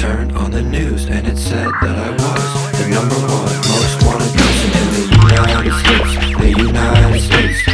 turned on the news and it said that I was the #1 most wanted person in the United States. The United States.